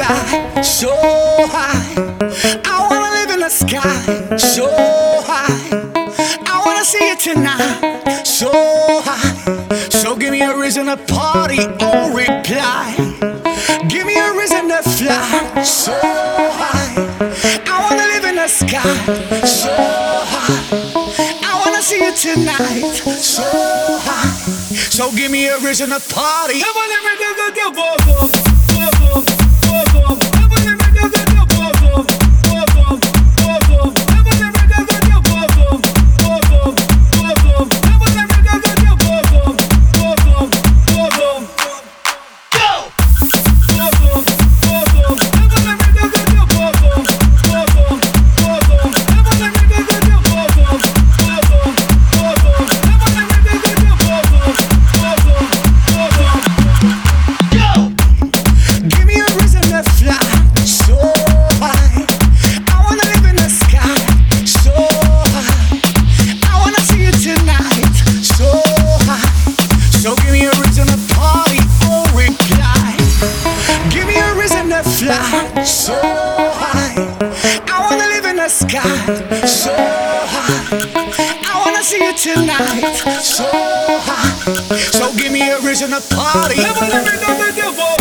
fly so high. I wanna live in the sky so high. I wanna see it tonight so high. So give me a reason to party or reply. Give me a reason to fly so high. I wanna live in the sky so high. I wanna see it tonight so high. So give me a reason to party. Fly so high. I wanna live in the sky so high. I wanna see it tonight so high. So give me a reason to party.